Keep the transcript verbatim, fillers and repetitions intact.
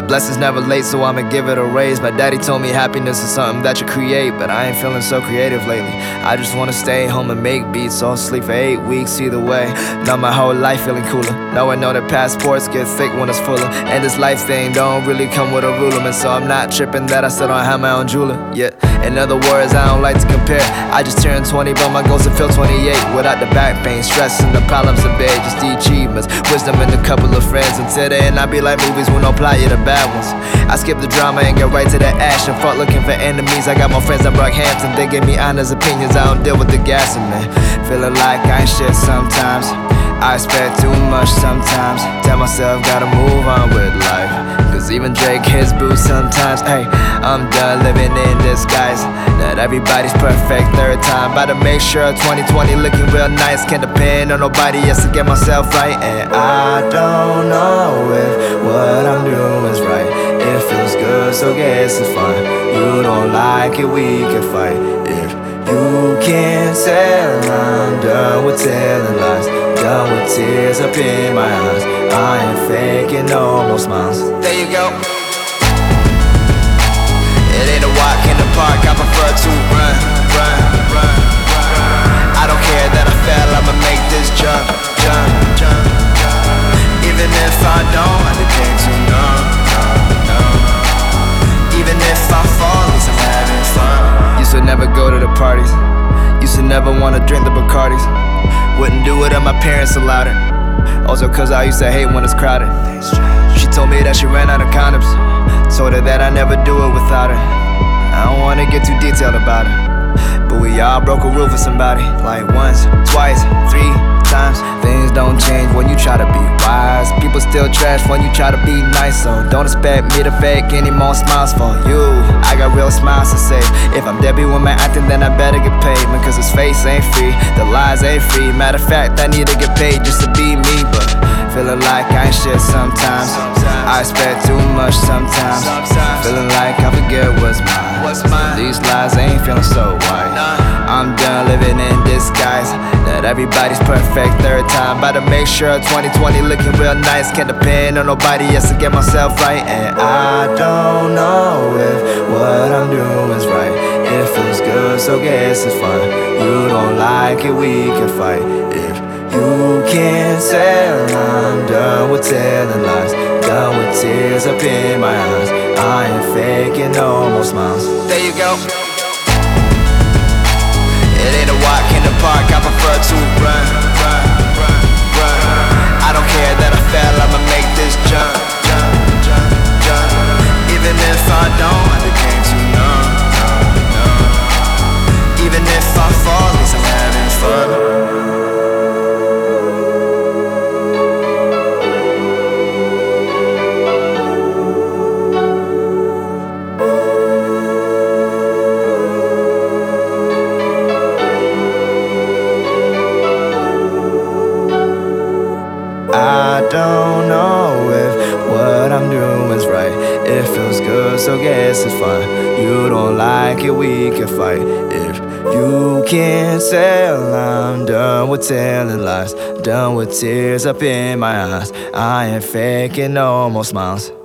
the blessings never late, so I'ma give it a raise. My daddy told me happiness is something that you create, but I ain't feeling so creative lately. I just wanna stay home and make beats, or sleep for eight weeks either way. Now my whole life feeling cooler. Now I know that passports get thick when it's fuller, and this life thing don't really come with a ruler, man. So I'm not tripping that I still don't have my own jeweler. Yeah, in other words, I don't like to compare. I just turned twenty, but my goals to feel twenty-eight. Without the back pain, stress, and the problems of bed, just the achievements, wisdom, and a couple of friends. Until then, I be like movies with no plot, yeah, the bad ones. I skip the drama and get right to the action. Fuck looking for enemies, I got more friends than Brockhampton. They give me honest opinions, I don't deal with the gassing, man. Feeling like I ain't shit sometimes. I expect too much sometimes. Tell myself gotta move on with life, cause even Drake hits boots sometimes. Hey, I'm done living in disguise. Not everybody's perfect third time. About to make sure twenty twenty looking real nice. Can't depend on nobody else to get myself right. And I don't know if what I'm doing is right. It feels good, so guess it's fine. You don't like it, we can fight. If you can't tell, I'm done with telling lies. Done with tears up in my eyes. I ain't faking no more smiles. There you go. It ain't a walk in the park, I prefer to run, run, run, run. I don't care that I fell, I'ma make this jump, jump, jump, jump. Even if I don't, I depend to numb, numb, numb. Even if I fall, at least I'm having fun. Used to never go to the parties, used to never wanna drink the Bacardis. Wouldn't do it if my parents allowed it. Also cause I used to hate when it's crowded. She told me that she ran out of condoms. Told her that I never do it without her. I don't wanna get too detailed about it, but we all broke a rule for somebody. Like once, twice, three times. Things don't change when you try to be wise. People still trash when you try to be nice. So don't expect me to fake any more smiles for you. I got real smiles to say. If I'm Debbie with my acting, then I better get paid, man, cause his face ain't free, the lies ain't free. Matter of fact, I need to get paid just to be me. But feeling like I ain't shit sometimes. I expect too much sometimes. Feeling like I forget what's mine. These lies ain't feeling so white. I'm done living in disguise. Not everybody's perfect third time. About to make sure twenty twenty looking real nice. Can't depend on nobody else to get myself right. And I don't know if what I'm doing is right. It feels good, so guess it's fine. You don't like it, we can fight. If you can't tell, I'm done with telling lies. Done with tears up in my eyes. I ain't faking no more smiles. There you go. It ain't a walk in the park, I prefer to run, run, run, run. I don't care that I fell, I'ma make this jump, jump, jump, jump. Even if I don't, I became too numb, numb, numb. Even if I fall, at least I'm having fun. I don't know if what I'm doing is right. It feels good, so guess it's fine. You don't like it, we can fight. If you can't tell, I'm done with telling lies. Done with tears up in my eyes. I ain't faking no more smiles.